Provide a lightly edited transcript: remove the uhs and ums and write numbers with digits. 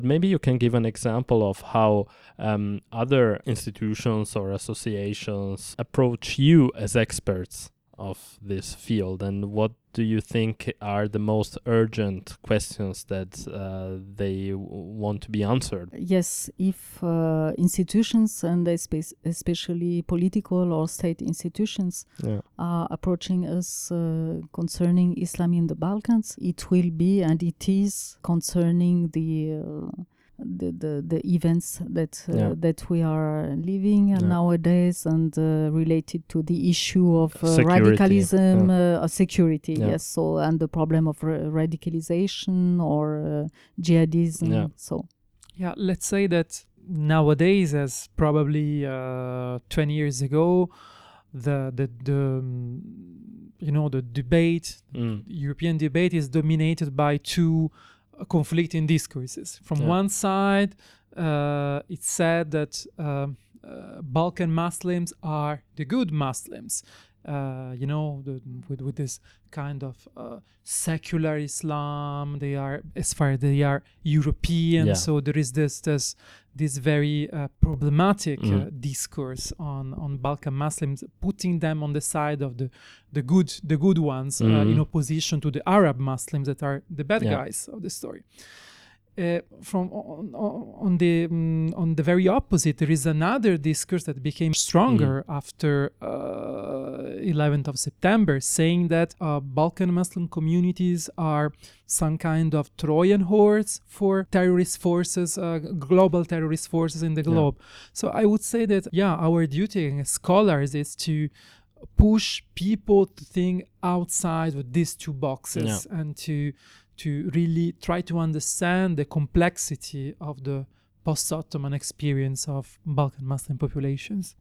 Maybe you can give an example of how other institutions or associations approach you as experts of this field, and what do you think are the most urgent questions that they want to be answered? Yes, if institutions, and especially political or state institutions, are approaching us concerning Islam in the Balkans, it will be and it is concerning the events that we are living nowadays, and related to the issue of radicalism, security. Yes, so and the problem of radicalization or jihadism. So let's say that nowadays, as probably 20 years ago, the debate, European debate, is dominated by two conflicting discourses. From one side, it's said that Balkan Muslims are the good Muslims, with this kind of secular Islam. They are, as far as they are European, so there is this very problematic discourse on Balkan Muslims, putting them on the side of the good ones, in opposition to the Arab Muslims that are the bad guys of the story. On the very opposite, there is another discourse that became stronger after 11th of September, saying that Balkan Muslim communities are some kind of Trojan horse for terrorist forces, global terrorist forces in the globe. So I would say that, our duty as scholars is to push people to think outside of these two boxes and to really try to understand the complexity of the post-Ottoman experience of Balkan Muslim populations.